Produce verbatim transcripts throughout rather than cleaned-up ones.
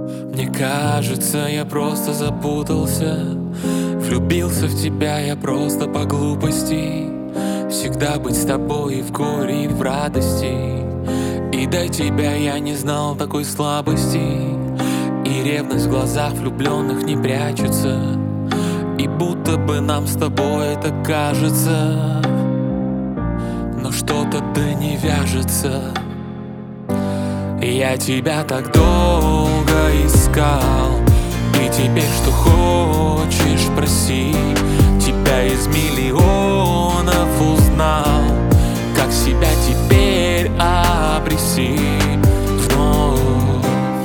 Мне кажется, я просто запутался. Влюбился в тебя я просто по глупости. Всегда быть с тобой и в горе, и в радости. И до тебя я не знал такой слабости. И ревность в глазах влюбленных не прячется. И будто бы нам с тобой это кажется, но что-то да не вяжется. Я тебя так долго искал, и теперь что хочешь проси. Тебя из миллионов узнал, как себя теперь обрести вновь.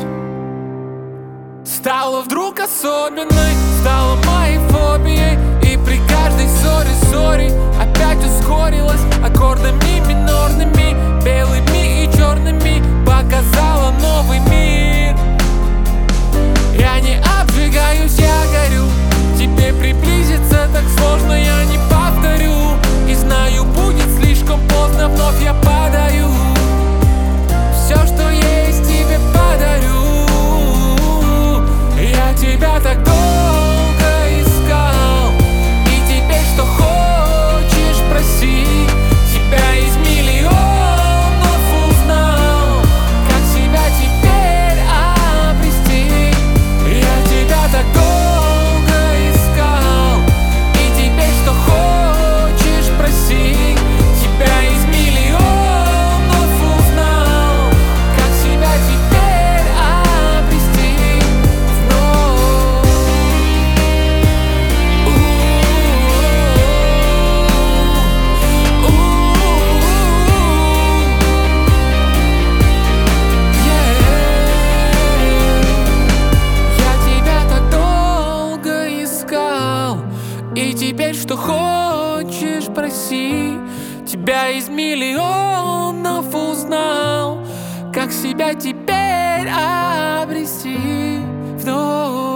Стала вдруг особенной, стала моей фобией. И при каждой ссоре, ссоре опять ускорилась аккордами минорными, белыми и черными. Показала новый мир. Я не обжигаюсь, я горю. Тебе приблизиться так сложно, я не повторю. И знаю, будет слишком поздно, вновь я падаю. Все, что есть, тебе подарю. Я тебя так долго искал, и теперь что хочешь проси. Тебя из миллионов узнал, как себя теперь обрести. Я тебя так долго искал, и теперь что хочешь проси. Тебя из миллионов узнал, как себя теперь обрести вновь. Я тебя так долго искал, и теперь что хочешь проси. Тебя из миллионов узнал, как себя теперь обрести вновь.